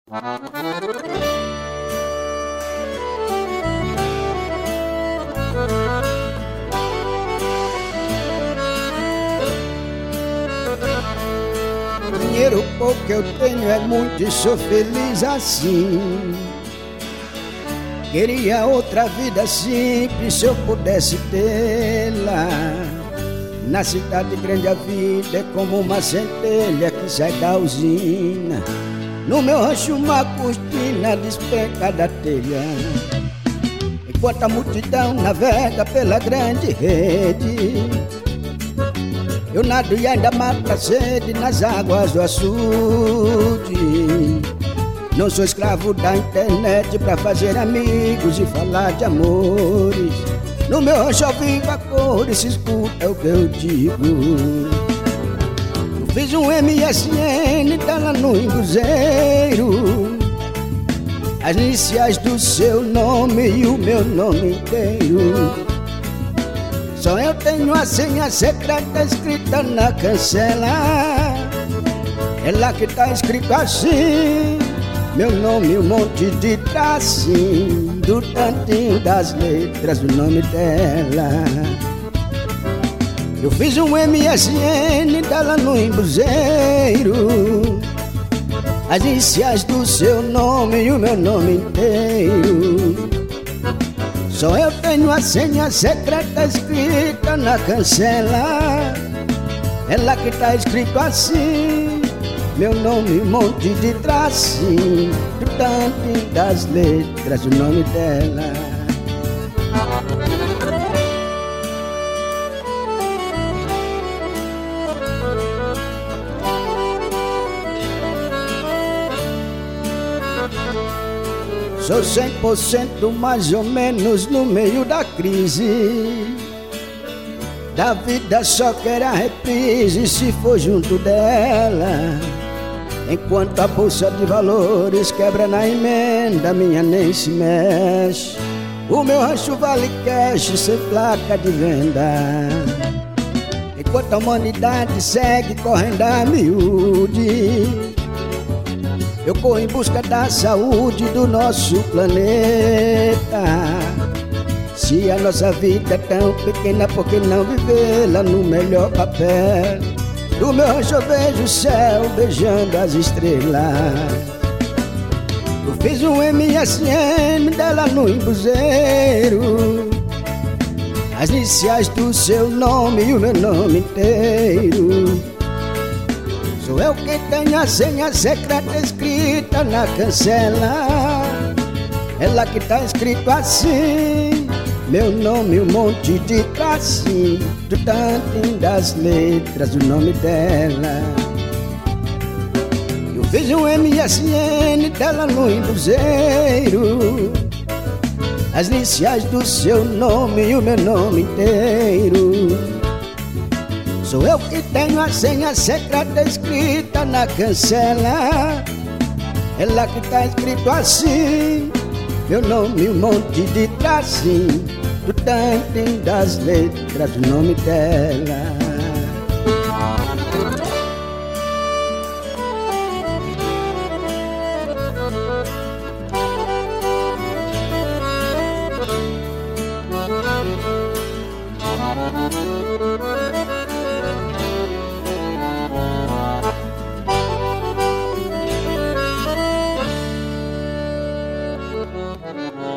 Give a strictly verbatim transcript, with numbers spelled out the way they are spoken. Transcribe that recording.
Dinheiro pouco que eu tenho é muito e sou feliz assim. Queria outra vida simples se eu pudesse tê-la. Na cidade grande a vida é como uma centelha que sai da usina. No meu rancho uma cortina despenca da telha. Enquanto a multidão navega pela grande rede, eu nado e ainda mato a sede nas águas do açude. Não sou escravo da internet pra fazer amigos e falar de amores. No meu rancho ao vivo a cor e se escuta o que eu digo. Eu fiz um M S N, tá lá no Embuzeiro, as iniciais do seu nome e o meu nome inteiro. Só eu tenho a senha secreta escrita na cancela. É lá que tá escrito assim, meu nome, um monte de tracinho, do tantinho das letras do nome dela. Eu fiz um M S N dela no Embuzeiro, as iniciais do seu nome e o meu nome inteiro. Só eu tenho a senha secreta escrita na cancela. É lá que tá escrito assim, meu nome, um monte de tracinho, do tanto das letras do nome dela. Sou cem por cento mais ou menos no meio da crise da vida, só quero a reprise se for junto dela. Enquanto a bolsa de valores quebra na emenda, minha nem se mexe. O meu rancho vale cash sem placa de venda. Enquanto a humanidade segue correndo a miúde, eu corro em busca da saúde do nosso planeta. Se a nossa vida é tão pequena, por que não vivê-la no melhor papel? Do meu rancho eu vejo o céu beijando as estrelas. Eu fiz um M S N dela no Embuzeiro, as iniciais do seu nome e o meu nome inteiro. Sou eu quem tenho a senha secreta escrita na cancela. É lá que tá escrito assim, meu nome, um monte de tracinho, do tantinho das letras do nome dela. Eu fiz um M S N dela no Embuzeiro, as iniciais do seu nome e o meu nome inteiro. Sou eu que tenho a senha secreta escrita na cancela. É lá que tá escrito assim, meu nome, um monte de tracinho, do tantinho das letras do nome dela. Thank you.